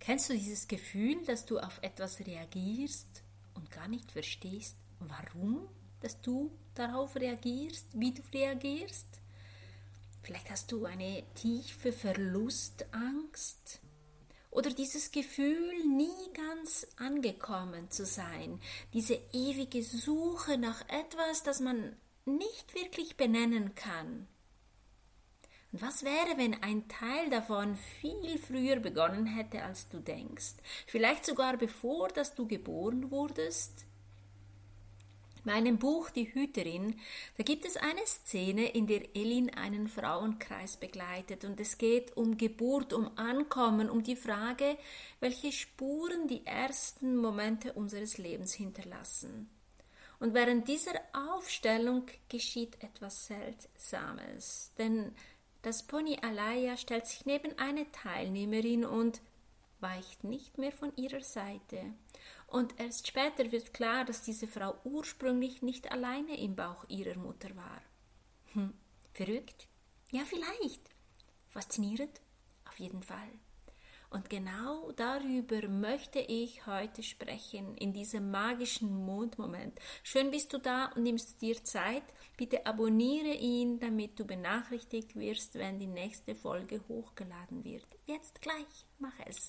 Kennst du dieses Gefühl, dass du auf etwas reagierst und gar nicht verstehst, warum, dass du darauf reagierst, wie du reagierst? Vielleicht hast du eine tiefe Verlustangst oder dieses Gefühl, nie ganz angekommen zu sein, diese ewige Suche nach etwas, das man nicht wirklich benennen kann. Und was wäre, wenn ein Teil davon viel früher begonnen hätte, als du denkst? Vielleicht sogar bevor, dass du geboren wurdest? In meinem Buch Die Hüterin, da gibt es eine Szene, in der Elin einen Frauenkreis begleitet und es geht um Geburt, um Ankommen, um die Frage, welche Spuren die ersten Momente unseres Lebens hinterlassen. Und während dieser Aufstellung geschieht etwas Seltsames, denn das Pony Alaya stellt sich neben eine Teilnehmerin und weicht nicht mehr von ihrer Seite. Und erst später wird klar, dass diese Frau ursprünglich nicht alleine im Bauch ihrer Mutter war. Verrückt? Ja, vielleicht. Faszinierend? Auf jeden Fall. Und genau darüber möchte ich heute sprechen, in diesem magischen Mondmoment. Schön bist du da und nimmst dir Zeit. Bitte abonniere ihn, damit du benachrichtigt wirst, wenn die nächste Folge hochgeladen wird. Jetzt gleich, mach es.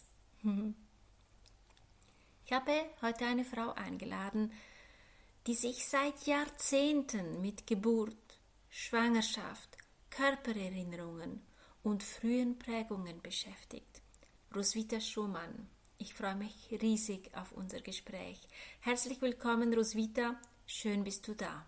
Ich habe heute eine Frau eingeladen, die sich seit Jahrzehnten mit Geburt, Schwangerschaft, Körpererinnerungen und frühen Prägungen beschäftigt. Roswitha Schumann. Ich freue mich riesig auf unser Gespräch. Herzlich willkommen, Roswitha. Schön bist du da.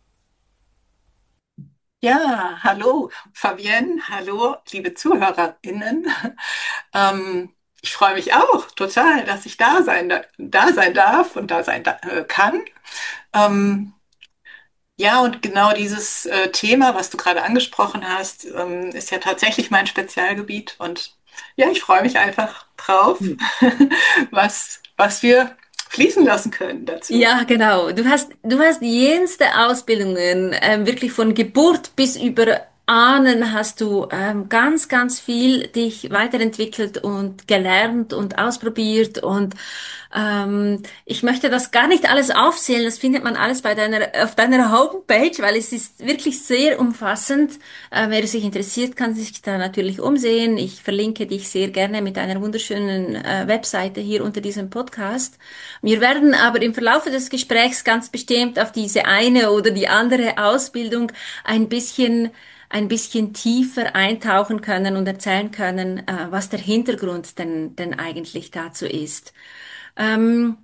Ja, hallo Fabienne, hallo liebe ZuhörerInnen. Ähm, Ich freue mich auch total, dass ich da sein darf und kann. Ähm, ja, und genau dieses Thema, was du gerade angesprochen hast, ist ja tatsächlich mein Spezialgebiet. Und ja, ich freue mich einfach drauf, was wir fließen lassen können dazu. Ja, genau. Du hast jenste Ausbildungen, wirklich von Geburt bis über Ahnen hast du ganz, ganz viel dich weiterentwickelt und gelernt und ausprobiert und ich möchte das gar nicht alles aufzählen. Das findet man alles auf deiner Homepage, weil es ist wirklich sehr umfassend. Wer sich interessiert, kann sich da natürlich umsehen. Ich verlinke dich sehr gerne mit einer wunderschönen Webseite hier unter diesem Podcast. Wir werden aber im Verlauf des Gesprächs ganz bestimmt auf diese eine oder die andere Ausbildung ein bisschen tiefer eintauchen können und erzählen können, was der Hintergrund denn eigentlich dazu ist. Ähm,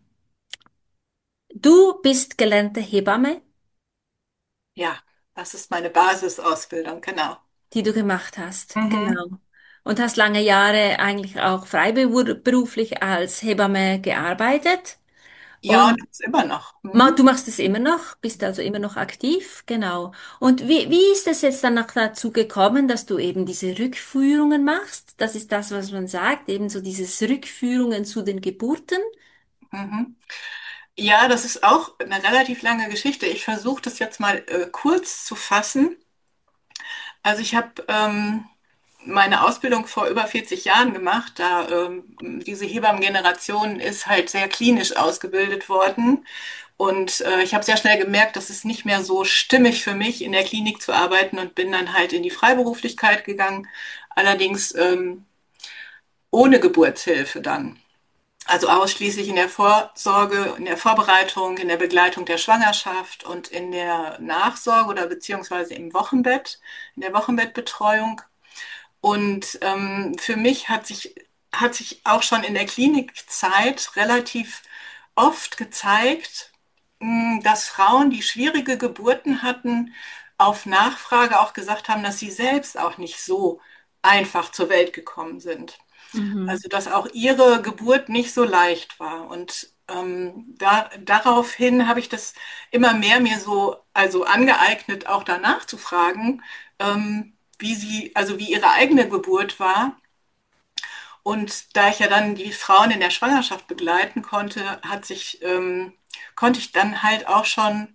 Du bist gelernte Hebamme, Ja, das ist meine Basisausbildung, genau. die du gemacht hast. Mhm. Genau. Und hast lange Jahre eigentlich auch freiberuflich als Hebamme gearbeitet. Ja, und Und das immer noch. Mhm. Du machst es immer noch, bist also immer noch aktiv, genau. Und wie ist es jetzt dann noch dazu gekommen, dass du eben diese Rückführungen machst? Das ist das, was man sagt, eben so dieses Rückführungen zu den Geburten. Mhm. Ja, das ist auch eine relativ lange Geschichte. Ich versuche das jetzt mal kurz zu fassen. Also ich habe meine Ausbildung vor über 40 Jahren gemacht. Diese Hebammengeneration ist halt sehr klinisch ausgebildet worden. Und ich habe sehr schnell gemerkt, dass es nicht mehr so stimmig für mich, in der Klinik zu arbeiten und bin dann halt in die Freiberuflichkeit gegangen. Allerdings ohne Geburtshilfe dann. Also ausschließlich in der Vorsorge, in der Vorbereitung, in der Begleitung der Schwangerschaft und in der Nachsorge oder beziehungsweise im Wochenbett, in der Wochenbettbetreuung. Und für mich hat sich auch schon in der Klinikzeit relativ oft gezeigt, dass Frauen, die schwierige Geburten hatten, auf Nachfrage auch gesagt haben, dass sie selbst auch nicht so einfach zur Welt gekommen sind. Mhm. Also, dass auch ihre Geburt nicht so leicht war. Und daraufhin habe ich das immer mehr mir so also angeeignet, auch danach zu fragen, also wie ihre eigene Geburt war. Und da ich ja dann die Frauen in der Schwangerschaft begleiten konnte, konnte ich dann halt auch schon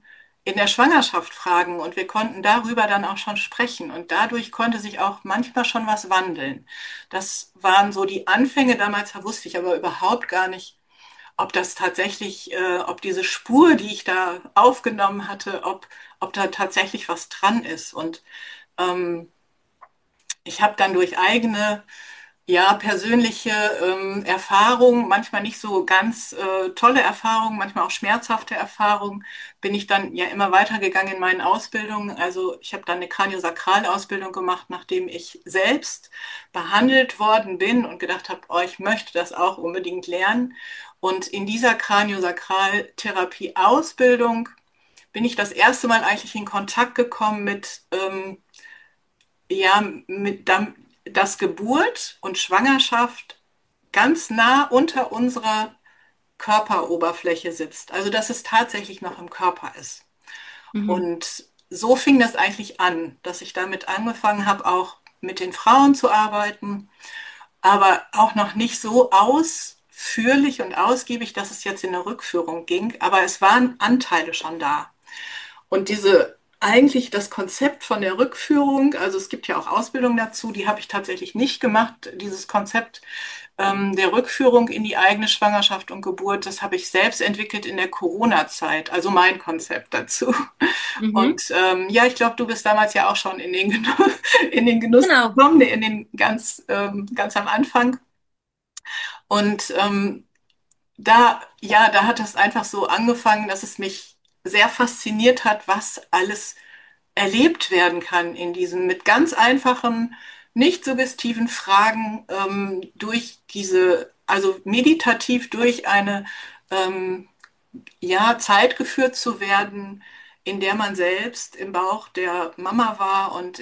in der Schwangerschaft fragen und wir konnten darüber dann auch schon sprechen und dadurch konnte sich auch manchmal schon was wandeln. Das waren so die Anfänge. Damals wusste ich aber überhaupt gar nicht, ob das tatsächlich, ob diese Spur, die ich da aufgenommen hatte, ob da tatsächlich was dran ist. Und ähm, ich habe dann durch eigene, ja, persönliche Erfahrungen, manchmal nicht so ganz tolle Erfahrungen, manchmal auch schmerzhafte Erfahrungen, bin ich dann ja immer weitergegangen in meinen Ausbildungen. Also ich habe dann eine Kraniosakralausbildung gemacht, nachdem ich selbst behandelt worden bin und gedacht habe, oh, ich möchte das auch unbedingt lernen. Und in dieser Kraniosakraltherapie-Ausbildung bin ich das erste Mal eigentlich in Kontakt gekommen mit ja, dass Geburt und Schwangerschaft ganz nah unter unserer Körperoberfläche sitzt. Also, dass es tatsächlich noch im Körper ist. Mhm. Und so fing das eigentlich an, dass ich damit angefangen habe, auch mit den Frauen zu arbeiten, aber auch noch nicht so ausführlich und ausgiebig, dass es jetzt in eine Rückführung ging. Aber es waren Anteile schon da. Und eigentlich das Konzept von der Rückführung, also es gibt ja auch Ausbildung dazu, die habe ich tatsächlich nicht gemacht. Dieses Konzept der Rückführung in die eigene Schwangerschaft und Geburt, das habe ich selbst entwickelt in der Corona-Zeit, also mein Konzept dazu. Mhm. Und ja, ich glaube, du bist damals ja auch schon in den Genuss Genau. gekommen, in den ganz am Anfang. Und da hat es einfach so angefangen, dass es mich sehr fasziniert hat, was alles erlebt werden kann in diesen mit ganz einfachen, nicht suggestiven Fragen durch also meditativ durch eine Zeit geführt zu werden, in der man selbst im Bauch der Mama war und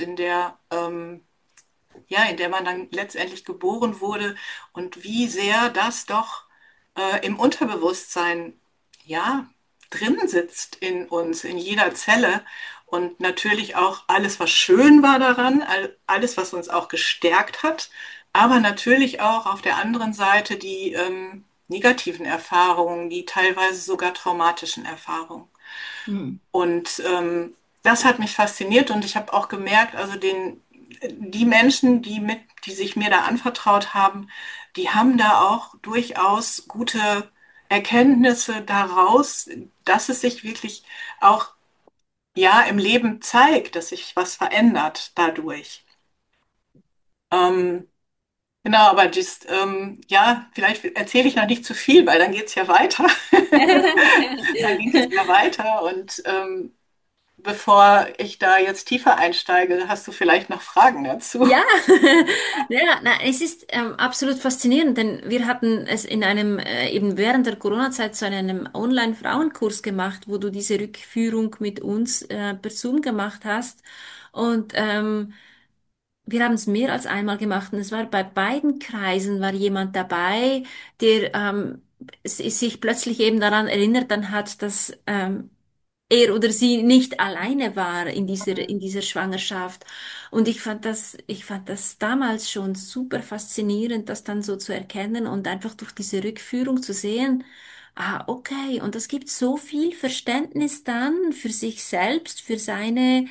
in der man dann letztendlich geboren wurde und wie sehr das doch im Unterbewusstsein ja drin sitzt in uns, in jeder Zelle und natürlich auch alles, was schön war daran, alles, was uns auch gestärkt hat, aber natürlich auch auf der anderen Seite die negativen Erfahrungen, die teilweise sogar traumatischen Erfahrungen. Mhm. Und das hat mich fasziniert und ich habe auch gemerkt, also die Menschen, die sich mir da anvertraut haben, die haben da auch durchaus gute Erkenntnisse daraus, dass es sich wirklich auch ja im Leben zeigt, dass sich was verändert dadurch. Ähm, genau, aber ja, vielleicht erzähle ich noch nicht zu viel, weil dann geht es ja weiter. Dann ging es ja weiter und bevor ich da jetzt tiefer einsteige, hast du vielleicht noch Fragen dazu? Ja, ja, na, es ist absolut faszinierend, denn wir hatten es in einem, eben während der Corona-Zeit zu einem Online-Frauenkurs gemacht, wo du diese Rückführung mit uns per Zoom gemacht hast. Und wir haben es mehr als einmal gemacht und es war bei beiden Kreisen war jemand dabei, der sich plötzlich eben daran erinnert dann hat, dass er oder sie nicht alleine war in dieser Schwangerschaft. Und ich fand das damals schon super faszinierend, das dann so zu erkennen und einfach durch diese Rückführung zu sehen, ah, okay, und das gibt so viel Verständnis dann für sich selbst, für seine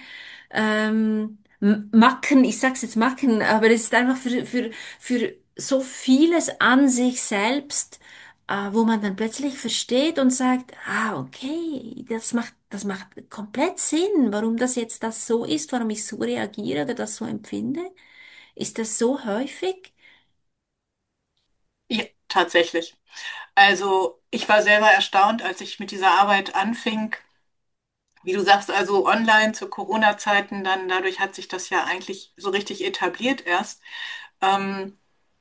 Macken, ich sag's jetzt Macken, aber es ist einfach für so vieles an sich selbst, wo man dann plötzlich versteht und sagt, ah, okay, das macht komplett Sinn, warum das jetzt das so ist, warum ich so reagiere oder das so empfinde. Ist das so häufig? Ja, tatsächlich. Also ich war selber erstaunt, als ich mit dieser Arbeit anfing. Wie du sagst, also online zu Corona-Zeiten, dann dadurch hat sich das ja eigentlich so richtig etabliert erst. Ähm,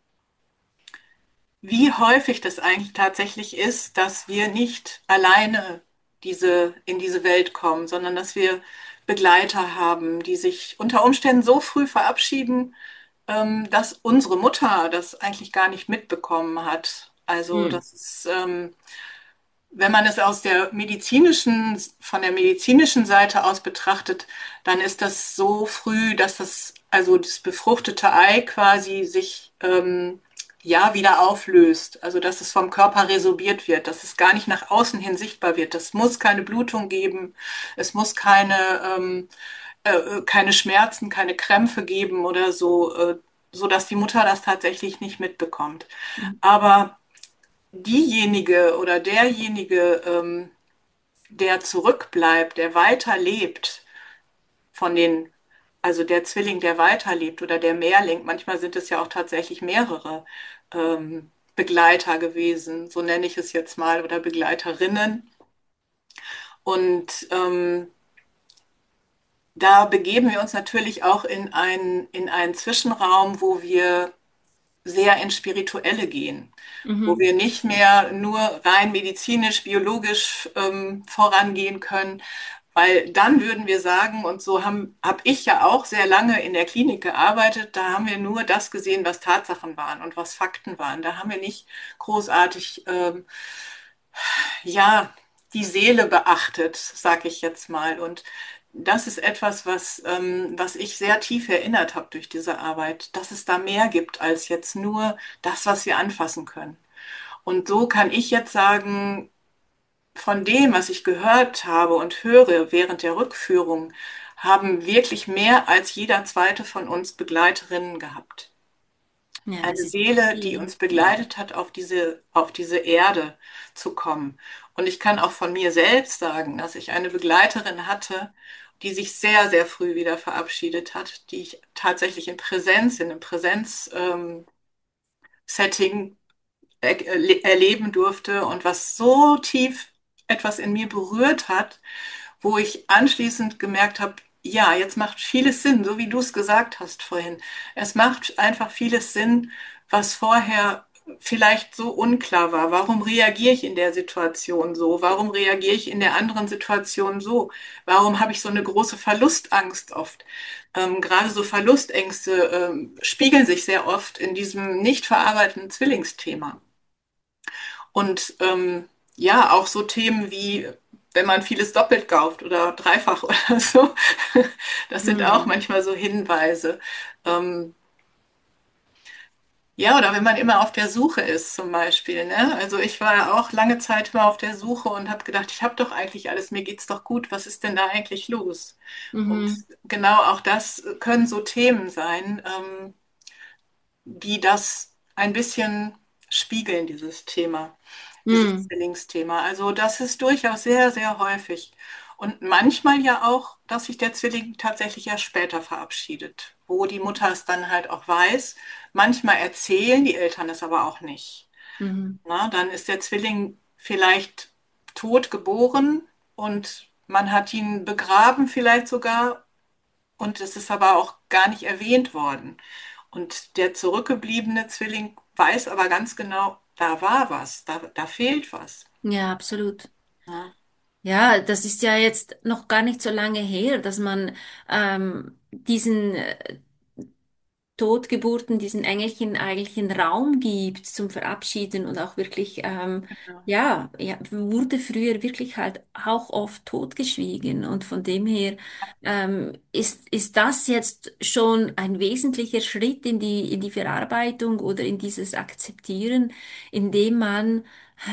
Wie häufig das eigentlich tatsächlich ist, dass wir nicht alleine in diese Welt kommen, sondern dass wir Begleiter haben, die sich unter Umständen so früh verabschieden, dass unsere Mutter das eigentlich gar nicht mitbekommen hat. Also Hm. das ist, wenn man es von der medizinischen Seite aus betrachtet, dann ist das so früh, dass also das befruchtete Ei quasi sich ja, wieder auflöst. Also, dass es vom Körper resorbiert wird, dass es gar nicht nach außen hin sichtbar wird. Es muss keine Blutung geben, es muss keine Schmerzen, keine Krämpfe geben oder so, so dass die Mutter das tatsächlich nicht mitbekommt. Mhm. Aber diejenige oder derjenige, der zurückbleibt, der weiterlebt, von den, also der Zwilling, der weiterlebt oder der Mehrling, manchmal sind es ja auch tatsächlich mehrere Begleiter gewesen, so nenne ich es jetzt mal, oder Begleiterinnen. Und da begeben wir uns natürlich auch in einen Zwischenraum, wo wir sehr ins Spirituelle gehen, wo Mhm. wir nicht mehr nur rein medizinisch, biologisch vorangehen können, weil dann würden wir sagen, und so hab ich ja auch sehr lange in der Klinik gearbeitet, da haben wir nur das gesehen, was Tatsachen waren und was Fakten waren. Da haben wir nicht großartig ja, die Seele beachtet, sag ich jetzt mal. Und das ist etwas, was ich sehr tief erinnert habe durch diese Arbeit, dass es da mehr gibt als jetzt nur das, was wir anfassen können. Und so kann ich jetzt sagen, von dem, was ich gehört habe und höre während der Rückführung, haben wirklich mehr als jeder zweite von uns Begleiterinnen gehabt. Ja, das Eine ist Seele, die viel. uns Ja. begleitet hat, auf diese Erde zu kommen. Und ich kann auch von mir selbst sagen, dass ich eine Begleiterin hatte, die sich sehr, sehr früh wieder verabschiedet hat, die ich tatsächlich in einem Setting erleben durfte und was so tief etwas in mir berührt hat, wo ich anschließend gemerkt habe, ja, jetzt macht vieles Sinn, so wie du es gesagt hast vorhin. Es macht einfach vieles Sinn, was vorher vielleicht so unklar war. Warum reagiere ich in der Situation so? Warum reagiere ich in der anderen Situation so? Warum habe ich so eine große Verlustangst oft? Gerade so Verlustängste spiegeln sich sehr oft in diesem nicht verarbeiteten Zwillingsthema. Und ja, auch so Themen wie, wenn man vieles doppelt kauft oder dreifach oder so, das sind auch Mhm. manchmal so Hinweise. Ähm, ja, oder wenn man immer auf der Suche ist zum Beispiel, ne? Also ich war ja auch lange Zeit immer auf der Suche und habe gedacht, ich habe doch eigentlich alles, mir geht's doch gut, was ist denn da eigentlich los? Und Mhm. genau auch das können so Themen sein, die das ein bisschen spiegeln, dieses Thema, dieses Mhm. Zwillingsthema. Also das ist durchaus sehr, sehr häufig. Und manchmal ja auch, dass sich der Zwilling tatsächlich erst später verabschiedet, wo die Mutter es dann halt auch weiß. Manchmal erzählen die Eltern es aber auch nicht. Mhm. Na, dann ist der Zwilling vielleicht tot geboren und man hat ihn begraben vielleicht sogar und es ist aber auch gar nicht erwähnt worden. Und der zurückgebliebene Zwilling weiß aber ganz genau, da war was, da fehlt was. Ja, absolut. Ja, Ja, das ist ja jetzt noch gar nicht so lange her, dass man diesen Totgeburten, diesen Engelchen eigentlich einen Raum gibt zum Verabschieden und auch wirklich, genau. ja, wurde früher wirklich halt auch oft totgeschwiegen. Und von dem her ist das jetzt schon ein wesentlicher Schritt in die Verarbeitung oder in dieses Akzeptieren, indem man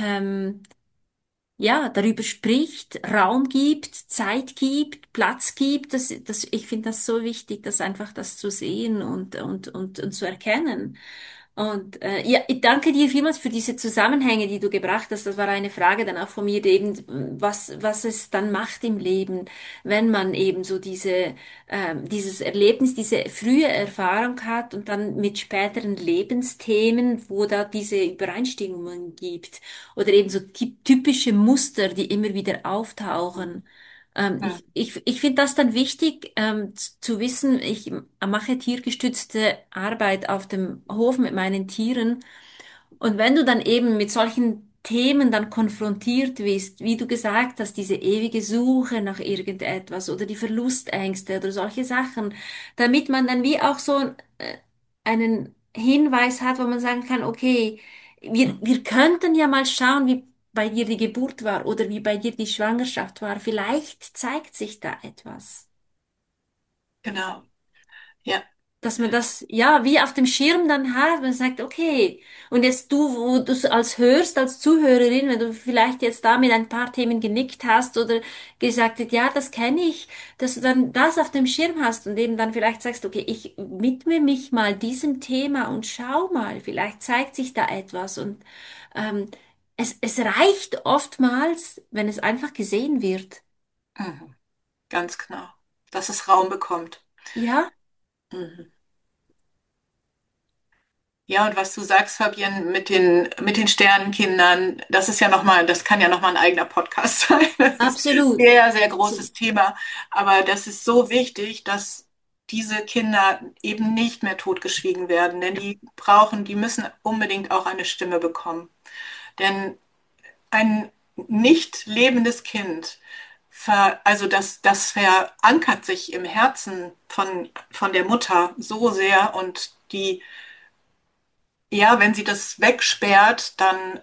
ja, darüber spricht, Raum gibt, Zeit gibt, Platz gibt. Ich finde das so wichtig, das einfach das zu sehen und zu erkennen. Und ja, ich danke dir vielmals für diese Zusammenhänge, die du gebracht hast. Das war eine Frage dann auch von mir, eben, was es dann macht im Leben, wenn man eben so dieses Erlebnis, diese frühe Erfahrung hat und dann mit späteren Lebensthemen, wo da diese Übereinstimmungen gibt. Oder eben so typische Muster, die immer wieder auftauchen. Ja, Ich finde das dann wichtig, zu wissen, ich mache tiergestützte Arbeit auf dem Hof mit meinen Tieren. Und wenn du dann eben mit solchen Themen dann konfrontiert bist, wie du gesagt hast, diese ewige Suche nach irgendetwas oder die Verlustängste oder solche Sachen, damit man dann wie auch so einen Hinweis hat, wo man sagen kann, okay, wir könnten ja mal schauen, wie bei dir die Geburt war oder wie bei dir die Schwangerschaft war. Vielleicht zeigt sich da etwas. genau. Ja. dass man das ja wie auf dem Schirm dann hat, man sagt, okay, und jetzt du, wo du es als hörst, als Zuhörerin, wenn du vielleicht jetzt da mit ein paar Themen genickt hast oder gesagt hast, ja, das kenne ich, dass du dann das auf dem Schirm hast und eben dann vielleicht sagst, okay, ich widme mich mal diesem Thema und schau mal, vielleicht zeigt sich da etwas und ähm, es reicht oftmals, wenn es einfach gesehen wird. Mhm. Ganz genau. Dass es Raum bekommt. Ja, Mhm. Ja, und was du sagst, Fabienne, mit den Sternenkindern, das ist ja nochmal, das kann ja nochmal ein eigener Podcast sein. Das ist ein absolut. sehr, sehr Absolut. großes Thema. Aber das ist so wichtig, dass diese Kinder eben nicht mehr totgeschwiegen werden, denn die müssen unbedingt auch eine Stimme bekommen. Denn ein nicht lebendes Kind, also das verankert sich im Herzen von der Mutter so sehr und ja, wenn sie das wegsperrt, dann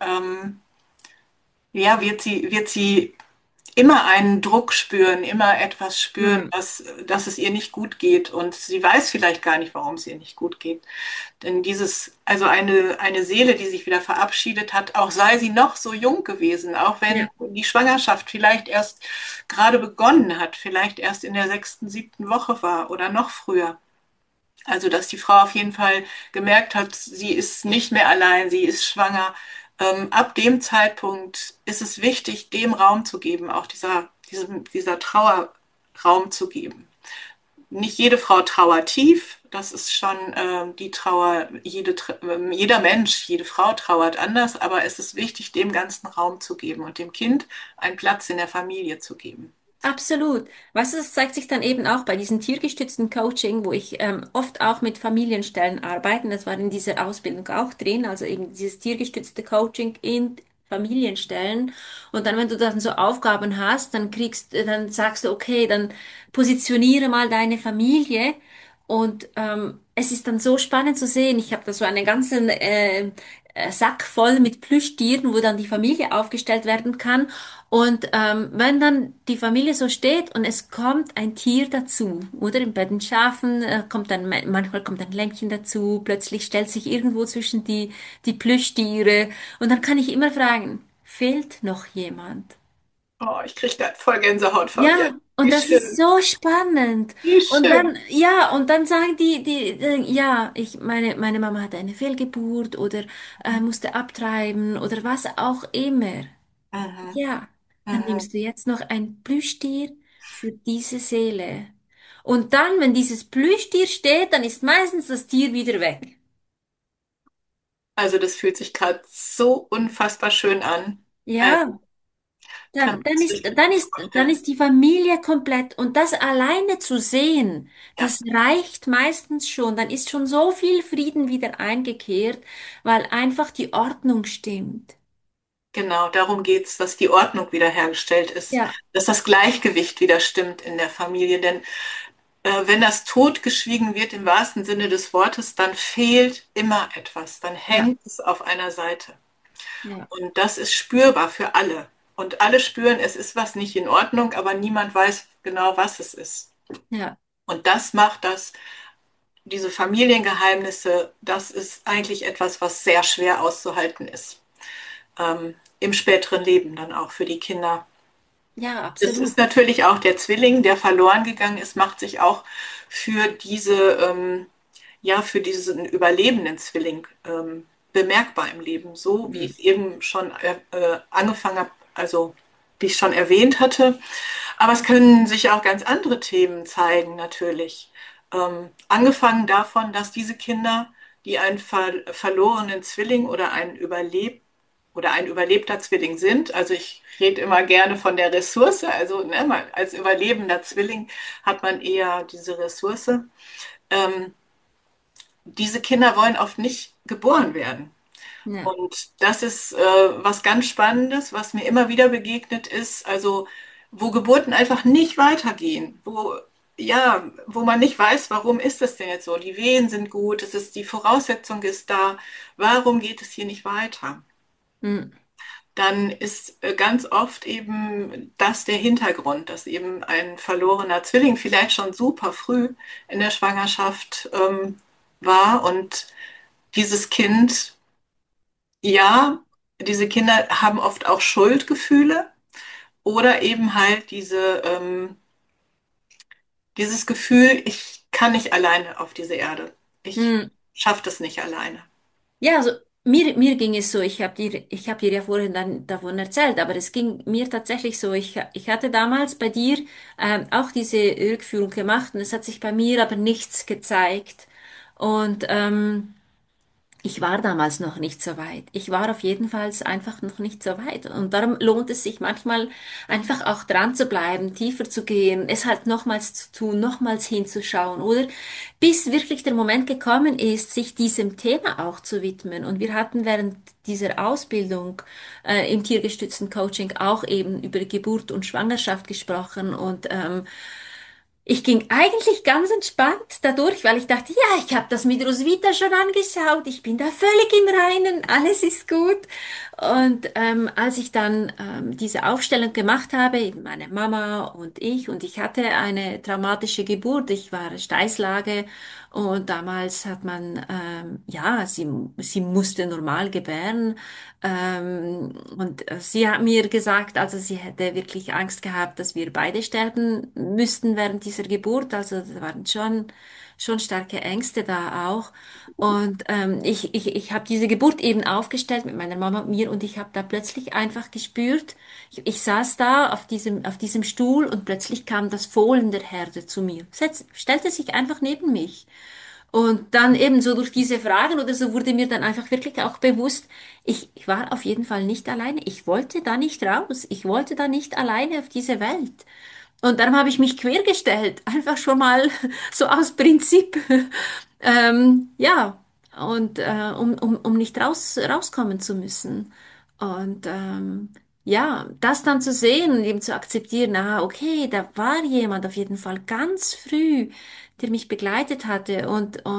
ja, wird sie immer einen Druck spüren, immer etwas spüren, Hm. dass es ihr nicht gut geht. Und sie weiß vielleicht gar nicht, warum es ihr nicht gut geht. Denn also eine Seele, die sich wieder verabschiedet hat, auch sei sie noch so jung gewesen, auch wenn Ja, die Schwangerschaft vielleicht erst gerade begonnen hat, vielleicht erst in der sechsten, siebten Woche war oder noch früher. Also, dass die Frau auf jeden Fall gemerkt hat, sie ist nicht mehr allein, sie ist schwanger. Ab dem Zeitpunkt ist es wichtig, dem Raum zu geben, auch dieser Trauer Raum zu geben. Nicht jede Frau trauert tief, das ist schon die Trauer, jeder Mensch, jede Frau trauert anders, aber es ist wichtig, dem ganzen Raum zu geben und dem Kind einen Platz in der Familie zu geben. absolut. Weißt du, das zeigt sich dann eben auch bei diesem tiergestützten Coaching, wo ich oft auch mit Familienstellen arbeite. Das war in dieser Ausbildung auch drin, also eben dieses tiergestützte Coaching in Familienstellen. Und dann, wenn du dann so Aufgaben hast, dann sagst du, okay, dann positioniere mal deine Familie. Und es ist dann so spannend zu sehen. Ich habe da so einen ganzen Sack voll mit Plüschtieren, wo dann die Familie aufgestellt werden kann. Und wenn dann die Familie so steht und es kommt ein Tier dazu, oder bei den Schafen kommt dann manchmal kommt ein Lämmchen dazu, plötzlich stellt sich irgendwo zwischen die Plüschtiere und dann kann ich immer fragen, fehlt noch jemand? Oh, ich kriege gerade voll Gänsehaut, Fabienne. Ja, Wie und das ist schön, so spannend. wie Und schön. dann, ja, und dann sagen ja, meine Mama hatte eine Fehlgeburt oder musste abtreiben oder was auch immer. Mhm. Ja, dann Mhm. nimmst du jetzt noch ein Plüschtier für diese Seele. Und dann, wenn dieses Plüschtier steht, dann ist meistens das Tier wieder weg. Also das fühlt sich gerade so unfassbar schön an. Ja, Also kann man sich gut dann vorstellen. ist die Familie komplett. Und das alleine zu sehen, Ja, das reicht meistens schon. Dann ist schon so viel Frieden wieder eingekehrt, weil einfach die Ordnung stimmt. genau, darum geht's, dass die Ordnung wiederhergestellt ist, Ja, dass das Gleichgewicht wieder stimmt in der Familie. Denn wenn das totgeschwiegen wird im wahrsten Sinne des Wortes, dann fehlt immer etwas, dann ja, hängt es auf einer Seite. ja, Und das ist spürbar für alle. Und alle spüren, es ist was nicht in Ordnung, aber niemand weiß genau, was es ist. ja, Und das macht diese Familiengeheimnisse, das ist eigentlich etwas, was sehr schwer auszuhalten ist. Im späteren Leben dann auch für die Kinder. ja, Es ist absolut. natürlich auch der Zwilling, der verloren gegangen ist, macht sich auch für ja, für diesen überlebenden Zwilling bemerkbar im Leben. So wie ich Mhm. es eben schon angefangen habe, also wie ich schon erwähnt hatte. Aber es können sich auch ganz andere Themen zeigen, natürlich. Angefangen davon, dass diese Kinder, die einen verlorenen Zwilling oder ein überlebter Zwilling sind, also ich rede immer gerne von der Ressource, also ne, als überlebender Zwilling hat man eher diese Ressource. Diese Kinder wollen oft nicht geboren werden. Ja, Und das ist was ganz Spannendes, was mir immer wieder begegnet ist, also wo Geburten einfach nicht weitergehen, ja, wo man nicht weiß, warum ist das denn jetzt so? Die Wehen sind gut, die Voraussetzung ist da, warum geht es hier nicht weiter? mhm. dann ist ganz oft eben das der Hintergrund, dass eben ein verlorener Zwilling vielleicht schon super früh in der Schwangerschaft war und dieses Kind, ja, diese Kinder haben oft auch Schuldgefühle oder eben halt dieses Gefühl, ich kann nicht alleine auf diese Erde. Ich Hm. schaffe das nicht alleine. Ja, also mir ging es so, ich hab dir ja vorhin dann davon erzählt, aber es ging mir tatsächlich so, ich hatte damals bei dir auch diese Rückführung gemacht und es hat sich bei mir aber nichts gezeigt. Und ich war damals noch nicht so weit. Ich war auf jeden Fall einfach noch nicht so weit. Und darum lohnt es sich manchmal einfach auch dran zu bleiben, tiefer zu gehen, es halt nochmals zu tun, nochmals hinzuschauen, oder? Bis wirklich der Moment gekommen ist, sich diesem Thema auch zu widmen. Und wir hatten während dieser Ausbildung im tiergestützten Coaching auch eben über Geburt und Schwangerschaft gesprochen und ich ging eigentlich ganz entspannt dadurch, weil ich dachte, ja, ich habe das mit Roswitha schon angeschaut, ich bin da völlig im Reinen, alles ist gut. Und als ich dann diese Aufstellung gemacht habe, eben meine Mama und ich hatte eine traumatische Geburt, ich war Steißlage und damals hat man, ja, sie musste normal gebären. Und sie hat mir gesagt, also sie hätte wirklich Angst gehabt, dass wir beide sterben müssten während dieser Geburt. Also da waren schon starke Ängste da auch. Und ich habe diese Geburt eben aufgestellt mit meiner Mama und mir und ich habe da plötzlich einfach gespürt, ich saß da auf diesem Stuhl und plötzlich kam das Fohlen der Herde zu mir. Stellte sich einfach neben mich. Und dann eben so durch diese Fragen oder so wurde mir dann einfach wirklich auch bewusst, ich war auf jeden Fall nicht alleine. Ich wollte da nicht raus. Ich wollte da nicht alleine auf diese Welt. Und darum habe ich mich quergestellt. Einfach schon mal so aus Prinzip. Ja, und um nicht rauskommen zu müssen. Und ja, das dann zu sehen und eben zu akzeptieren, ah, okay, da war jemand auf jeden Fall ganz früh, der mich begleitet hatte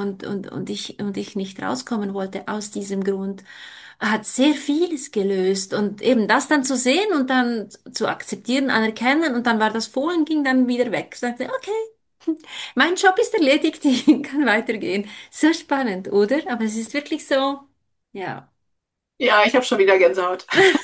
und ich nicht rauskommen wollte aus diesem Grund, hat sehr vieles gelöst. Und eben das dann zu sehen und dann zu akzeptieren, anerkennen und dann war das Fohlen, ging dann wieder weg. Ich sagte, okay, mein Job ist erledigt, ich kann weitergehen. So spannend, oder? Aber es ist wirklich so, ja. Ja, ich habe schon wieder Gänsehaut.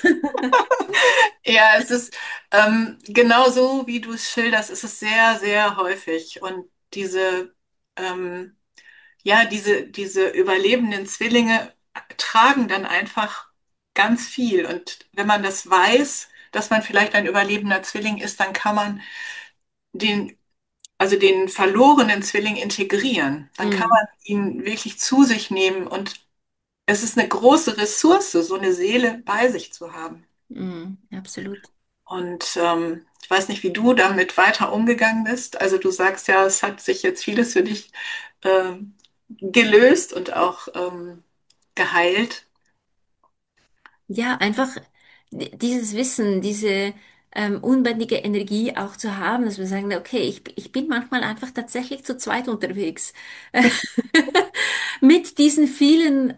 Ja, es ist genau so, wie du es schilderst, ist es sehr, sehr häufig. Und ähm, diese überlebenden Zwillinge tragen dann einfach ganz viel. Und wenn man das weiß, dass man vielleicht ein überlebender Zwilling ist, dann kann man den, also den verlorenen Zwilling integrieren. Dann kann Mm, man ihn wirklich zu sich nehmen. Und es ist eine große Ressource, so eine Seele bei sich zu haben. absolut. Und ich weiß nicht, wie du damit weiter umgegangen bist. Also du sagst ja, es hat sich jetzt vieles für dich gelöst und auch geheilt. Ja, einfach dieses Wissen, diese unbändige Energie auch zu haben, dass wir sagen, okay, ich bin manchmal einfach tatsächlich zu zweit unterwegs. Mit diesen vielen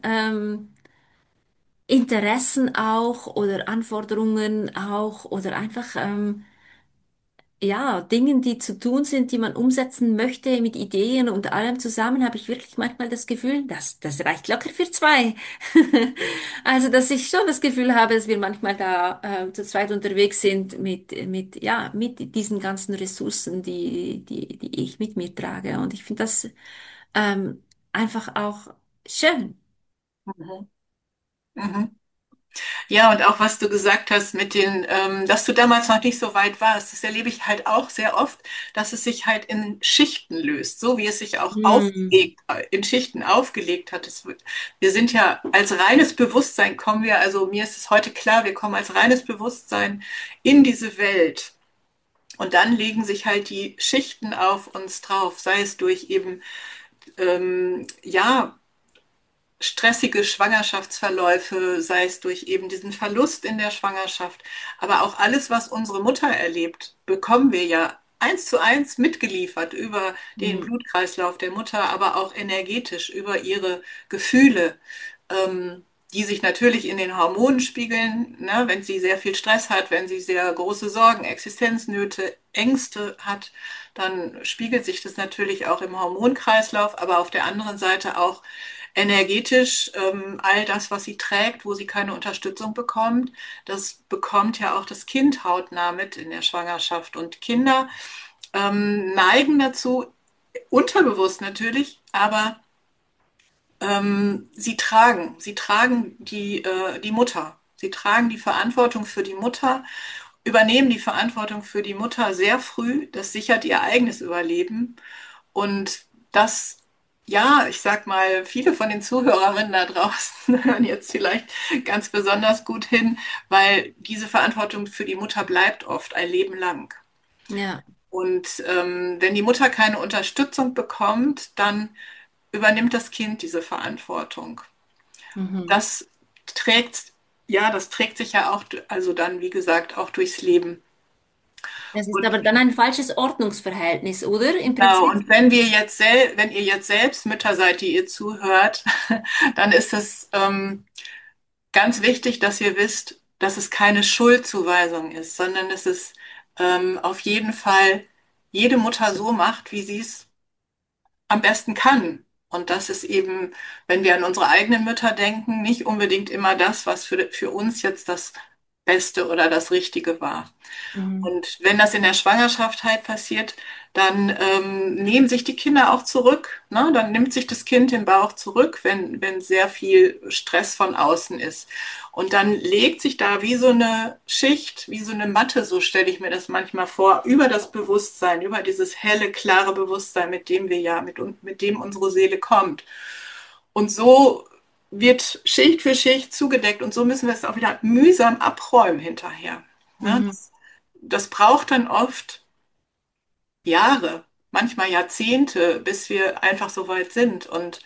Interessen auch oder Anforderungen auch oder einfach ja, Dingen, die zu tun sind, die man umsetzen möchte mit Ideen und allem zusammen, habe ich wirklich manchmal das Gefühl, das reicht locker für zwei. Also, dass ich schon das Gefühl habe, dass wir manchmal da zu zweit unterwegs sind ja, mit diesen ganzen Ressourcen, die ich mit mir trage. Und ich finde das ähm, einfach auch schön. Mhm. Mhm. Ja, und auch was du gesagt hast mit dass du damals noch nicht so weit warst, das erlebe ich halt auch sehr oft, dass es sich halt in Schichten löst, so wie es sich auch Hm, in Schichten aufgelegt hat. Wir sind ja als reines Bewusstsein kommen wir, also mir ist es heute klar, wir kommen als reines Bewusstsein in diese Welt. Und dann legen sich halt die Schichten auf uns drauf, sei es durch eben, ja, stressige Schwangerschaftsverläufe, sei es durch eben diesen Verlust in der Schwangerschaft, aber auch alles, was unsere Mutter erlebt, bekommen wir ja eins zu eins mitgeliefert über den hm, Blutkreislauf der Mutter, aber auch energetisch über ihre Gefühle. Ähm, die sich natürlich in den Hormonen spiegeln, ne? Wenn sie sehr viel Stress hat, wenn sie sehr große Sorgen, Existenznöte, Ängste hat, dann spiegelt sich das natürlich auch im Hormonkreislauf, aber auf der anderen Seite auch energetisch, all das, was sie trägt, wo sie keine Unterstützung bekommt, das bekommt ja auch das Kind hautnah mit in der Schwangerschaft. Und Kinder neigen dazu, unterbewusst natürlich, aber sie tragen die Mutter. Sie tragen die Verantwortung für die Mutter, übernehmen die Verantwortung für die Mutter sehr früh. Das sichert ihr eigenes Überleben. Und das, ja, ich sag mal, viele von den Zuhörerinnen da draußen hören jetzt vielleicht ganz besonders gut hin, weil diese Verantwortung für die Mutter bleibt oft ein Leben lang. Ja. Und wenn die Mutter keine Unterstützung bekommt, dann übernimmt das Kind diese Verantwortung. Mhm. Das trägt, ja, das trägt sich ja auch, also dann, wie gesagt, auch durchs Leben. Das ist Und aber dann ein falsches Ordnungsverhältnis, oder? Im genau, Prinzip. und wenn ihr jetzt selbst Mütter seid, die ihr zuhört, dann ist es ganz wichtig, dass ihr wisst, dass es keine Schuldzuweisung ist, sondern dass es auf jeden Fall jede Mutter so macht, wie sie es am besten kann. Und das ist eben, wenn wir an unsere eigenen Mütter denken, nicht unbedingt immer das, was für uns jetzt das Beste oder das Richtige war. Mhm. Und wenn das in der Schwangerschaft halt passiert, dann nehmen sich die Kinder auch zurück. Ne? Dann nimmt sich das Kind den Bauch zurück, wenn sehr viel Stress von außen ist. Und dann legt sich da wie so eine Schicht, wie so eine Matte, so stelle ich mir das manchmal vor, über das Bewusstsein, über dieses helle, klare Bewusstsein, mit dem wir ja, mit dem unsere Seele kommt. Und so wird Schicht für Schicht zugedeckt und so müssen wir es auch wieder mühsam abräumen hinterher. Ne? Mhm. Das braucht dann oft Jahre, manchmal Jahrzehnte, bis wir einfach so weit sind. Und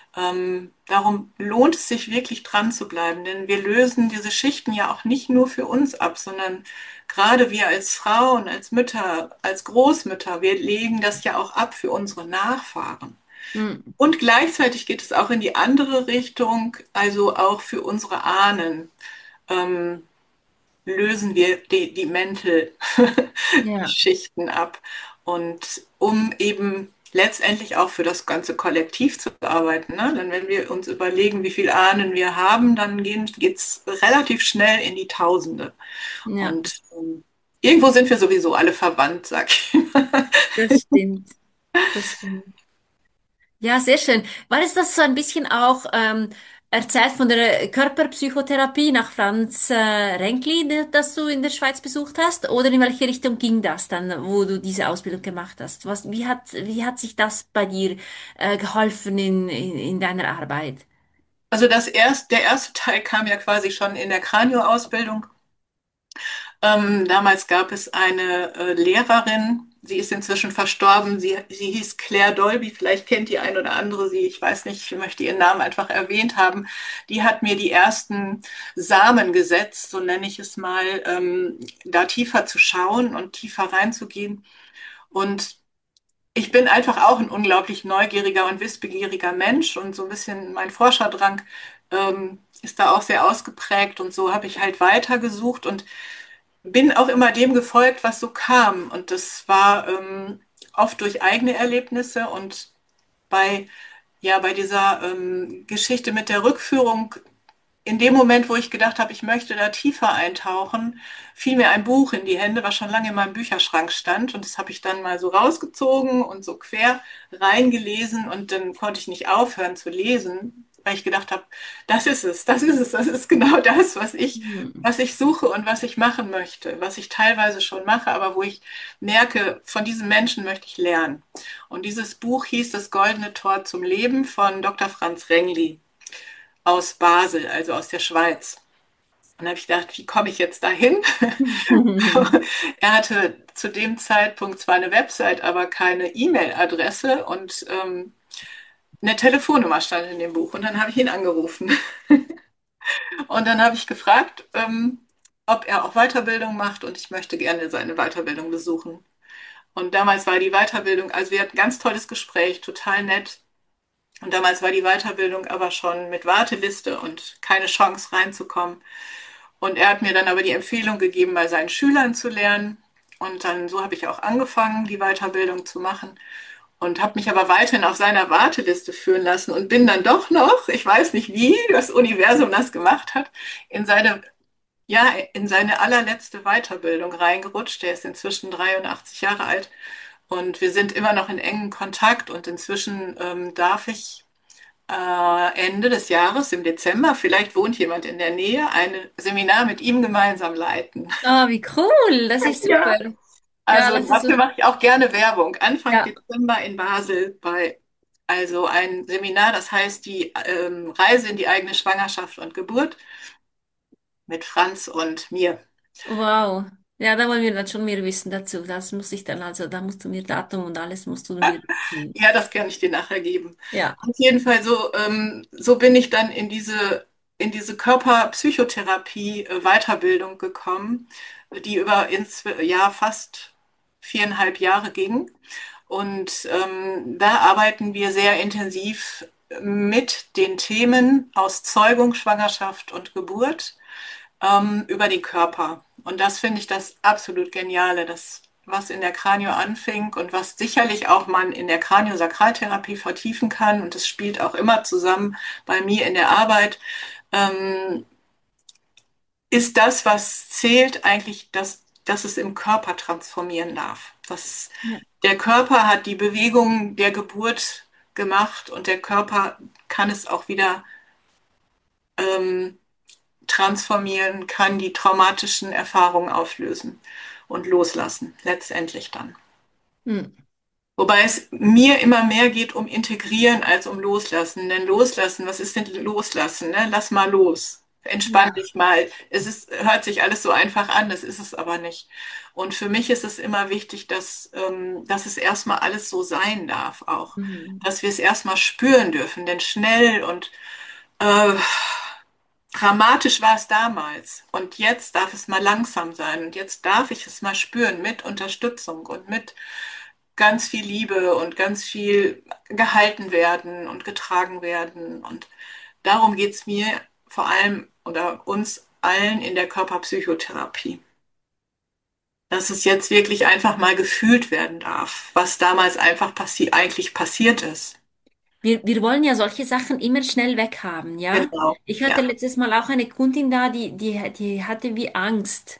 darum lohnt es sich wirklich dran zu bleiben, denn wir lösen diese Schichten ja auch nicht nur für uns ab, sondern gerade wir als Frauen, als Mütter, als Großmütter, wir legen das ja auch ab für unsere Nachfahren. Mhm. Und gleichzeitig geht es auch in die andere Richtung, also auch für unsere Ahnen. Ähm, lösen wir die Mäntel, die Ja. Schichten ab. Und um eben letztendlich auch für das ganze Kollektiv zu arbeiten. Ne? Denn wenn wir uns überlegen, wie viele Ahnen wir haben, dann geht es relativ schnell in die Tausende. Ja, Und irgendwo sind wir sowieso alle verwandt, sag ich mal. das stimmt. Das stimmt. Ja, sehr schön. War es das so ein bisschen auch erzählt von der Körperpsychotherapie nach Franz Renkli, das du in der Schweiz besucht hast? Oder in welche Richtung ging das dann, wo du diese Ausbildung gemacht hast? Wie hat sich das bei dir geholfen in deiner Arbeit? Also der erste Teil kam ja quasi schon in der Kranio-Ausbildung. Damals gab es eine Lehrerin, sie ist inzwischen verstorben, sie hieß Claire Dolby, vielleicht kennt die ein oder andere sie, ich weiß nicht, ich möchte ihren Namen einfach erwähnt haben. Die hat mir die ersten Samen gesetzt, so nenne ich es mal, da tiefer zu schauen und tiefer reinzugehen. Und ich bin einfach auch ein unglaublich neugieriger und wissbegieriger Mensch und so ein bisschen mein Forscherdrang ist da auch sehr ausgeprägt und so habe ich halt weitergesucht und bin auch immer dem gefolgt, was so kam. Und das war oft durch eigene Erlebnisse und bei, ja, bei dieser Geschichte mit der Rückführung, in dem Moment, wo ich gedacht habe, ich möchte da tiefer eintauchen, fiel mir ein Buch in die Hände, was schon lange in meinem Bücherschrank stand. Und das habe ich dann mal so rausgezogen und so quer reingelesen. Und dann konnte ich nicht aufhören zu lesen, weil ich gedacht habe, das ist es, das ist es, das ist genau das, Hm. was ich suche und was ich machen möchte, was ich teilweise schon mache, aber wo ich merke, von diesem Menschen möchte ich lernen. Und dieses Buch hieß Das Goldene Tor zum Leben von Dr. Franz Rengli aus Basel, also aus der Schweiz. Und da habe ich gedacht, wie komme ich jetzt dahin? Er hatte zu dem Zeitpunkt zwar eine Website, aber keine E-Mail-Adresse und eine Telefonnummer stand in dem Buch. Und dann habe ich ihn angerufen. Und dann habe ich gefragt, ob er auch Weiterbildung macht und ich möchte gerne seine Weiterbildung besuchen. Und damals war die Weiterbildung, also wir hatten ein ganz tolles Gespräch, total nett. Und damals war die Weiterbildung aber schon mit Warteliste und keine Chance reinzukommen. Und er hat mir dann aber die Empfehlung gegeben, bei seinen Schülern zu lernen. Und dann so habe ich auch angefangen, die Weiterbildung zu machen und habe mich aber weiterhin auf seiner Warteliste führen lassen und bin dann doch noch, ich weiß nicht wie das Universum das gemacht hat, in seine, ja, in seine allerletzte Weiterbildung reingerutscht. Der ist inzwischen 83 Jahre alt und wir sind immer noch in engem Kontakt und inzwischen darf ich Ende des Jahres, im Dezember, vielleicht wohnt jemand in der Nähe, ein Seminar mit ihm gemeinsam leiten. Ah, wie cool, das ist Ja. super. Ja, Also das ist so. dafür mache ich auch gerne Werbung. Anfang Ja. Dezember in Basel bei also ein Seminar, das heißt die Reise in die eigene Schwangerschaft und Geburt mit Franz und mir. Wow. Ja, da wollen wir dann schon mehr wissen dazu. Das muss ich dann, also da musst du mir Datum und alles musst du mir erzählen. Ja, das kann ich dir nachher geben. Ja. Auf jeden Fall so, so bin ich dann in diese Körperpsychotherapie Weiterbildung gekommen, die über ja, fast 4,5 Jahre ging. Und da arbeiten wir sehr intensiv mit den Themen aus Zeugung, Schwangerschaft und Geburt über den Körper. Und das finde ich das absolut Geniale, das, was in der Kranio anfing und was sicherlich auch man in der Kraniosakraltherapie vertiefen kann. Und es spielt auch immer zusammen bei mir in der Arbeit. Ähm, ist das, was zählt, eigentlich, dass es im Körper transformieren darf. Ja. Der Körper hat die Bewegung der Geburt gemacht und der Körper kann es auch wieder ähm, transformieren, kann die traumatischen Erfahrungen auflösen und loslassen, letztendlich dann. Hm. Wobei es mir immer mehr geht um Integrieren als um Loslassen. Denn Loslassen, was ist denn Loslassen? Ne? Lass mal los. Entspann Ja. dich mal. Hört sich alles so einfach an, das ist es aber nicht. Und für mich ist es immer wichtig, dass es erstmal alles so sein darf auch. Mhm. Dass wir es erstmal spüren dürfen. Denn schnell und äh, dramatisch war es damals. Und jetzt darf es mal langsam sein. Und jetzt darf ich es mal spüren mit Unterstützung und mit ganz viel Liebe und ganz viel gehalten werden und getragen werden. Und darum geht es mir vor allem oder uns allen in der Körperpsychotherapie. Dass es jetzt wirklich einfach mal gefühlt werden darf, was damals einfach eigentlich passiert ist. Wir wollen ja solche Sachen immer schnell weghaben, ja? Genau, Ich hatte ja. letztes Mal auch eine Kundin da, die hatte wie Angst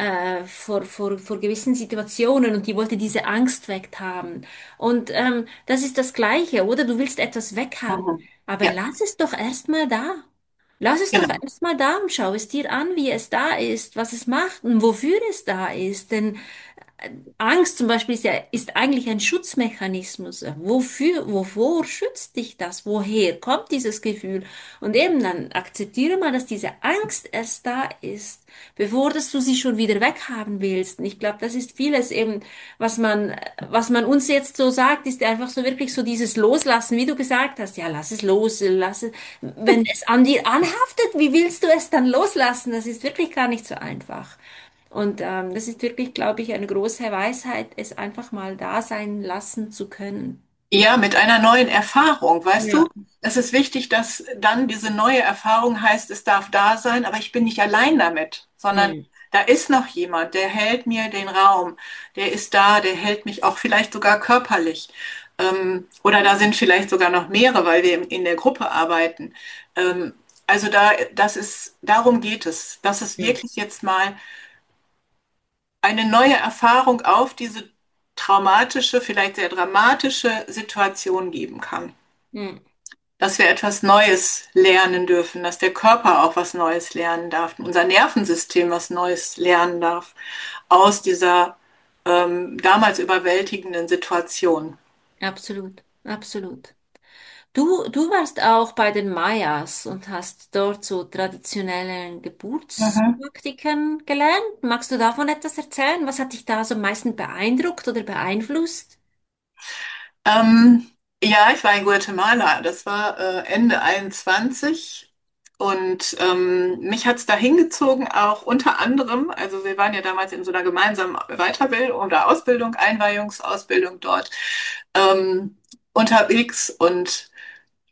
vor gewissen Situationen und die wollte diese Angst weghaben. Und das ist das Gleiche, oder? Du willst etwas weghaben, Mhm. aber Ja, lass es doch erstmal da. Lass es doch genau. erstmal da und schau es dir an, wie es da ist, was es macht und wofür es da ist. Denn Angst zum Beispiel ist eigentlich ein Schutzmechanismus. Wovor schützt dich das? Woher kommt dieses Gefühl? Und eben dann akzeptiere mal, dass diese Angst erst da ist, bevor dass du sie schon wieder weghaben willst. Und ich glaube, das ist vieles eben, was man uns jetzt so sagt, ist einfach so wirklich so dieses Loslassen, wie du gesagt hast. Ja, lass es los, lass es. Wenn es an dir anhaftet, wie willst du es dann loslassen? Das ist wirklich gar nicht so einfach. Und das ist wirklich, glaube ich, eine große Weisheit, es einfach mal da sein lassen zu können. Ja, mit einer neuen Erfahrung, weißt Ja. du? Es ist wichtig, dass dann diese neue Erfahrung heißt, es darf da sein, aber ich bin nicht allein damit, sondern Hm. da ist noch jemand, der hält mir den Raum, der ist da, der hält mich auch vielleicht sogar körperlich. Oder da sind vielleicht sogar noch mehrere, weil wir in der Gruppe arbeiten. Also darum geht es, dass es Hm. wirklich jetzt mal eine neue Erfahrung auf diese traumatische, vielleicht sehr dramatische Situation geben kann. Hm. Dass wir etwas Neues lernen dürfen, dass der Körper auch was Neues lernen darf, unser Nervensystem was Neues lernen darf aus dieser damals überwältigenden Situation. Absolut, absolut. Du warst auch bei den Mayas und hast dort so traditionelle Mhm. Geburtspraktiken gelernt. Magst du davon etwas erzählen? Was hat dich da so am meisten beeindruckt oder beeinflusst? Ähm, ja, ich war in Guatemala. Das war Ende 21. Und mich hat es da hingezogen, auch unter anderem, also wir waren ja damals in so einer gemeinsamen Weiterbildung oder Ausbildung, Einweihungsausbildung dort unterwegs. Und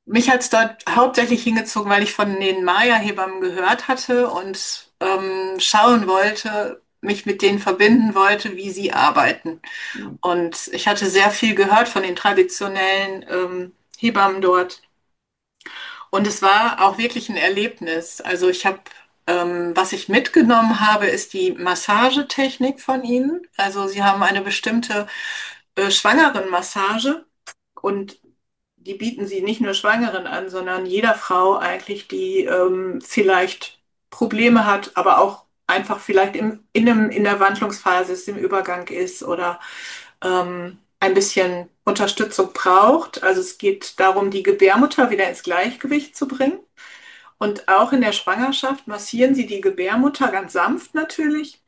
mich hat es dort hauptsächlich hingezogen, weil ich von den Maya-Hebammen gehört hatte und schauen wollte, mich mit denen verbinden wollte, wie sie arbeiten. Mhm. Und ich hatte sehr viel gehört von den traditionellen Hebammen dort. Und es war auch wirklich ein Erlebnis. Also was ich mitgenommen habe, ist die Massagetechnik von ihnen. Also sie haben eine bestimmte Schwangerenmassage und die bieten sie nicht nur Schwangeren an, sondern jeder Frau eigentlich, die vielleicht Probleme hat, aber auch einfach vielleicht in der Wandlungsphase ist, im Übergang ist oder ein bisschen Unterstützung braucht. Also es geht darum, die Gebärmutter wieder ins Gleichgewicht zu bringen. Und auch in der Schwangerschaft massieren sie die Gebärmutter ganz sanft natürlich.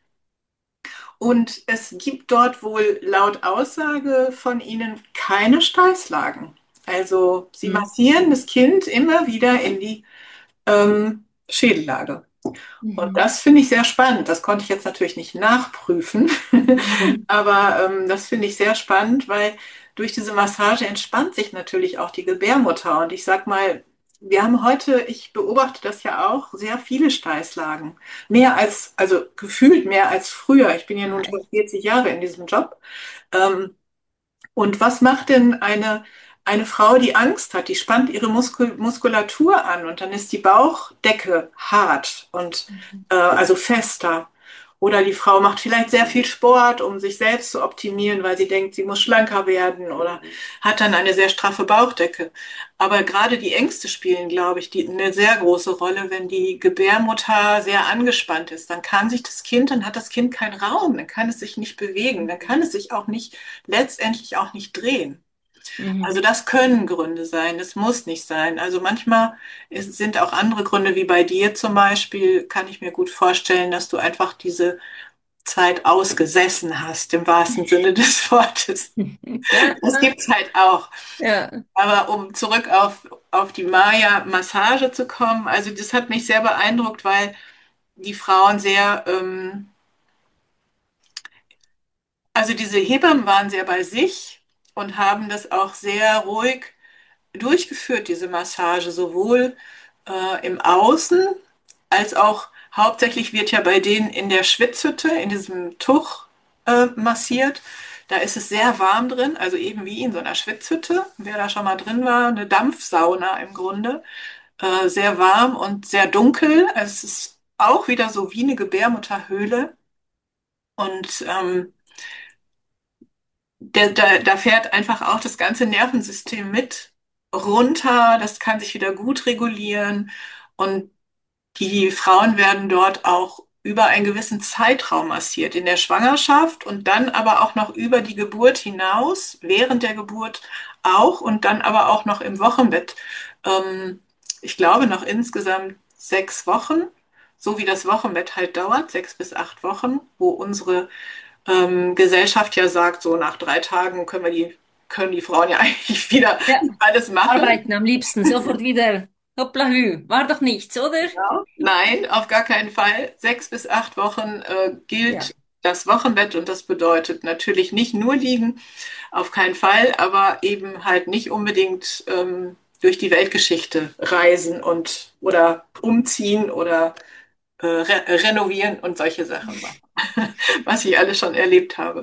Und es gibt dort wohl laut Aussage von ihnen keine Steißlagen. Also sie Mhm. massieren das Kind immer wieder in die Schädellage. Und Mhm. das finde ich sehr spannend. Das konnte ich jetzt natürlich nicht nachprüfen, Mhm. aber das finde ich sehr spannend, weil durch diese Massage entspannt sich natürlich auch die Gebärmutter. Und ich sag mal, wir haben heute, ich beobachte das ja auch, sehr viele Steißlagen. Mehr als, also gefühlt mehr als früher. Ich bin ja Ah, nun schon echt? 40 Jahre in diesem Job. Ähm, und was macht denn eine Frau, die Angst hat? Die spannt ihre Muskulatur an und dann ist die Bauchdecke hart und Mhm. also fester. Oder die Frau macht vielleicht sehr viel Sport, um sich selbst zu optimieren, weil sie denkt, sie muss schlanker werden oder hat dann eine sehr straffe Bauchdecke. Aber gerade die Ängste spielen, glaube ich, eine sehr große Rolle, wenn die Gebärmutter sehr angespannt ist. Dann hat das Kind keinen Raum, dann kann es sich nicht bewegen, dann kann es sich auch nicht letztendlich auch nicht drehen. Also Mhm. das können Gründe sein, das muss nicht sein. Also manchmal sind auch andere Gründe, wie bei dir zum Beispiel, kann ich mir gut vorstellen, dass du einfach diese Zeit ausgesessen hast, im wahrsten Sinne des Wortes. Ja, Das gibt's halt auch. ja. Aber um zurück auf die Maya-Massage zu kommen, also das hat mich sehr beeindruckt, weil die Frauen also diese Hebammen waren sehr bei sich und haben das auch sehr ruhig durchgeführt, diese Massage, sowohl im Außen als auch hauptsächlich wird ja bei denen in der Schwitzhütte, in diesem Tuch massiert. Da ist es sehr warm drin, also eben wie in so einer Schwitzhütte. Wer da schon mal drin war, eine Dampfsauna im Grunde. Sehr warm und sehr dunkel. Also es ist auch wieder so wie eine Gebärmutterhöhle. Und da fährt einfach auch das ganze Nervensystem mit runter. Das kann sich wieder gut regulieren. Und die Frauen werden dort auch über einen gewissen Zeitraum massiert, in der Schwangerschaft und dann aber auch noch über die Geburt hinaus, während der Geburt auch und dann aber auch noch im Wochenbett. Ähm, Ich glaube noch insgesamt 6 Wochen, so wie das Wochenbett halt dauert, 6 bis 8 Wochen, wo unsere Gesellschaft ja sagt, so nach 3 Tagen können die Frauen ja eigentlich wieder Ja, alles machen. arbeiten am liebsten. Sofort wieder. Hoppla hü. War doch nichts, oder? Ja. Nein, auf gar keinen Fall. 6 bis 8 Wochen Ja. gilt das Wochenbett und das bedeutet natürlich nicht nur liegen, auf keinen Fall, aber eben halt nicht unbedingt durch die Weltgeschichte reisen und oder umziehen oder renovieren und solche Sachen machen, was ich alles schon erlebt habe.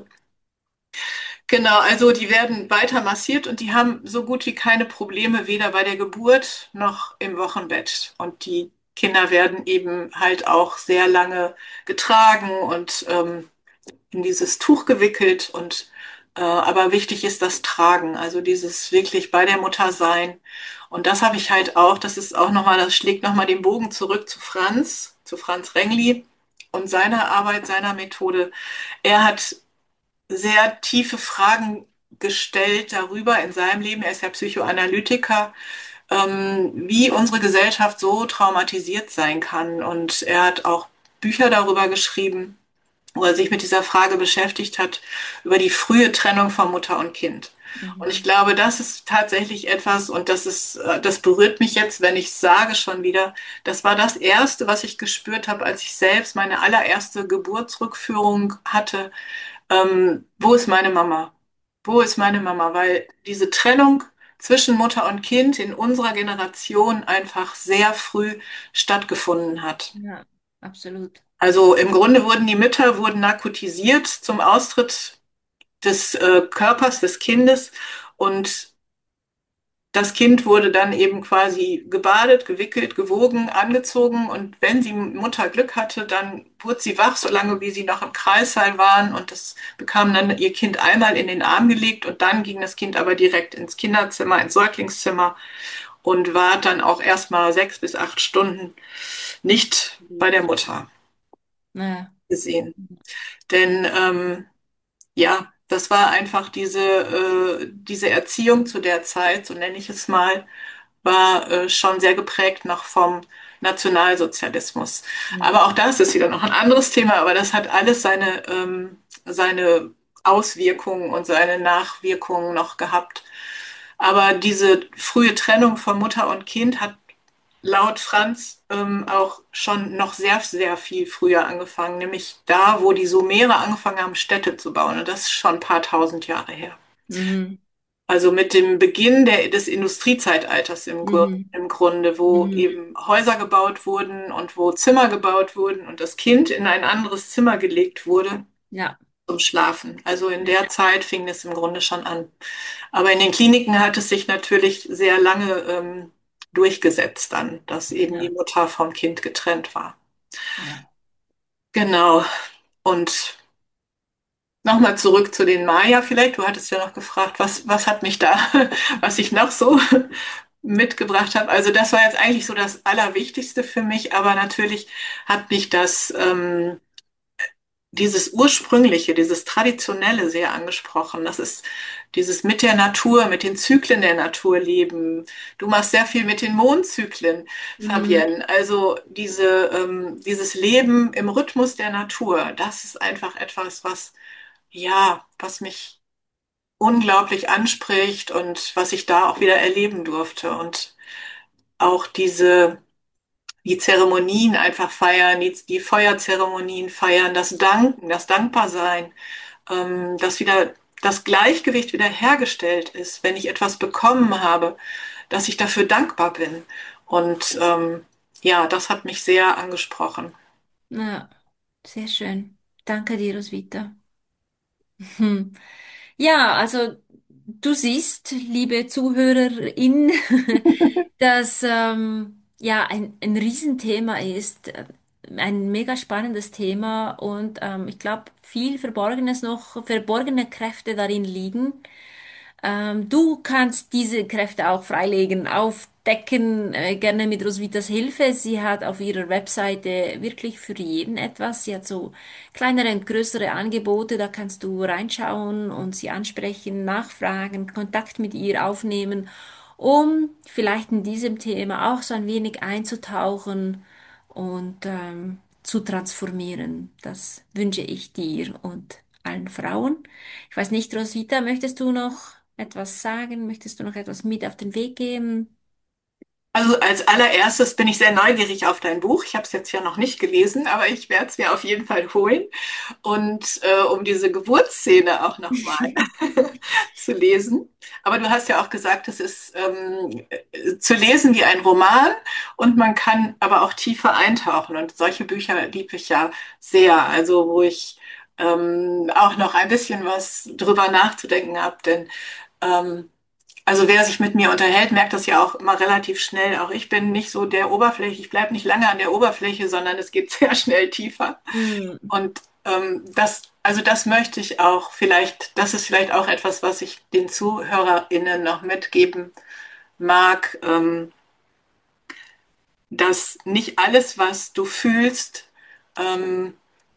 Genau, also die werden weiter massiert und die haben so gut wie keine Probleme, weder bei der Geburt noch im Wochenbett. Und die Kinder werden eben halt auch sehr lange getragen und in dieses Tuch gewickelt. Aber wichtig ist das Tragen, also dieses wirklich bei der Mutter sein. Und das habe ich halt auch, das ist auch nochmal, das schlägt nochmal den Bogen zurück zu Franz Rengli und seiner Arbeit, seiner Methode. Er hat sehr tiefe Fragen gestellt darüber in seinem Leben. Er ist ja Psychoanalytiker, wie unsere Gesellschaft so traumatisiert sein kann. Und er hat auch Bücher darüber geschrieben, wo er sich mit dieser Frage beschäftigt hat, über die frühe Trennung von Mutter und Kind. Und ich Mhm. glaube, das ist tatsächlich etwas, und das berührt mich jetzt, wenn ich sage schon wieder, das war das Erste, was ich gespürt habe, als ich selbst meine allererste Geburtsrückführung hatte. Wo ist meine Mama? Wo ist meine Mama? Weil diese Trennung zwischen Mutter und Kind in unserer Generation einfach sehr früh stattgefunden hat. Ja, absolut. Also im Grunde wurden die Mütter wurden narkotisiert zum Austritt des Körpers des Kindes und das Kind wurde dann eben quasi gebadet, gewickelt, gewogen, angezogen und wenn die Mutter Glück hatte, dann wurde sie wach, solange wie sie noch im Kreissaal waren und das bekam dann ihr Kind einmal in den Arm gelegt und dann ging das Kind aber direkt ins Kinderzimmer, ins Säuglingszimmer und war dann auch erstmal 6 bis 8 Stunden nicht bei der Mutter Ja. gesehen. Denn ja, das war einfach diese Erziehung zu der Zeit, so nenne ich es mal, war schon sehr geprägt noch vom Nationalsozialismus. Mhm. Aber auch das ist wieder noch ein anderes Thema, aber das hat alles seine Auswirkungen und seine Nachwirkungen noch gehabt. Aber diese frühe Trennung von Mutter und Kind hat laut Franz auch schon noch sehr, sehr viel früher angefangen, nämlich da, wo die Sumerer angefangen haben, Städte zu bauen. Und das ist schon ein paar tausend Jahre her. Mhm. Also mit dem Beginn des Industriezeitalters Mhm. im Grunde, wo Mhm. eben Häuser gebaut wurden und wo Zimmer gebaut wurden und das Kind in ein anderes Zimmer gelegt wurde Ja. zum Schlafen. Also in der Zeit fing es im Grunde schon an. Aber in den Kliniken hat es sich natürlich sehr lange durchgesetzt dann, dass eben die Ja. Mutter vom Kind getrennt war. Ja. Genau. Und nochmal zurück zu den Maya vielleicht. Du hattest ja noch gefragt, was hat mich da, was ich noch so mitgebracht habe. Also das war jetzt eigentlich so das Allerwichtigste für mich, aber natürlich hat mich dieses Ursprüngliche, dieses Traditionelle sehr angesprochen. Das ist dieses mit der Natur, mit den Zyklen der Natur leben. Du machst sehr viel mit den Mondzyklen, Mhm. Fabienne. Also dieses Leben im Rhythmus der Natur, das ist einfach etwas, was mich unglaublich anspricht und was ich da auch wieder erleben durfte. Und auch die Zeremonien einfach feiern, die Feuerzeremonien feiern, das Danken, das Dankbarsein, dass wieder das Gleichgewicht wieder hergestellt ist, wenn ich etwas bekommen habe, dass ich dafür dankbar bin. Und ja, das hat mich sehr angesprochen. Ja. Sehr schön. Danke dir, Roswitha. Hm. Ja, also du siehst, liebe Zuhörerin, dass ja ein Riesenthema ist, ein mega spannendes Thema und ich glaube, viel verborgene Kräfte darin liegen. Du kannst diese Kräfte auch freilegen, aufdecken, gerne mit Roswitha's Hilfe. Sie hat auf ihrer Webseite wirklich für jeden etwas. Sie hat so kleinere und größere Angebote, da kannst du reinschauen und sie ansprechen, nachfragen, Kontakt mit ihr aufnehmen, um vielleicht in diesem Thema auch so ein wenig einzutauchen und zu transformieren. Das wünsche ich dir und allen Frauen. Ich weiß nicht, Roswitha, möchtest du noch etwas sagen? Möchtest du noch etwas mit auf den Weg geben? Also als allererstes bin ich sehr neugierig auf dein Buch. Ich habe es jetzt ja noch nicht gelesen, aber ich werde es mir auf jeden Fall holen. Und um diese Geburtsszene auch nochmal zu lesen. Aber du hast ja auch gesagt, es ist zu lesen wie ein Roman und man kann aber auch tiefer eintauchen. Und solche Bücher liebe ich ja sehr. Also wo ich auch noch ein bisschen was drüber nachzudenken habe. Denn also wer sich mit mir unterhält, merkt das ja auch immer relativ schnell. Auch ich bin nicht so der Oberfläche, ich bleibe nicht lange an der Oberfläche, sondern es geht sehr schnell tiefer. Hm. Und also das möchte ich auch vielleicht, das ist vielleicht auch etwas, was ich den ZuhörerInnen noch mitgeben mag, dass nicht alles, was du fühlst, ähm,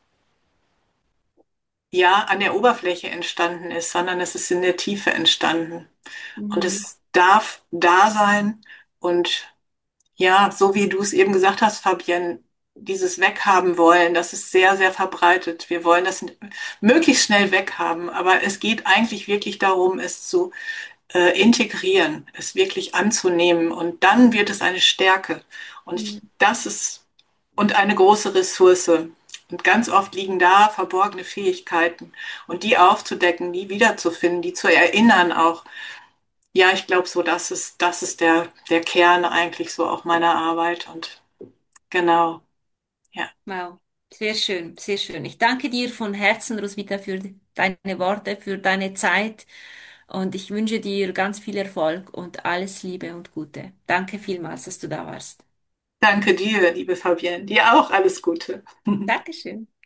ja, an der Oberfläche entstanden ist, sondern es ist in der Tiefe entstanden. Und Mhm. es darf da sein und ja, so wie du es eben gesagt hast, Fabienne, dieses Weghaben wollen, das ist sehr, sehr verbreitet. Wir wollen das möglichst schnell weghaben, aber es geht eigentlich wirklich darum, es zu integrieren, es wirklich anzunehmen und dann wird es eine Stärke. Mhm. Das ist und eine große Ressource. Und ganz oft liegen da verborgene Fähigkeiten und die aufzudecken, die wiederzufinden, die zu erinnern auch ja, ich glaube so, das ist der Kern eigentlich so auch meiner Arbeit und genau, ja. Wow, sehr schön, sehr schön. Ich danke dir von Herzen, Roswitha, für deine Worte, für deine Zeit und ich wünsche dir ganz viel Erfolg und alles Liebe und Gute. Danke vielmals, dass du da warst. Danke dir, liebe Fabienne, dir auch alles Gute. Dankeschön.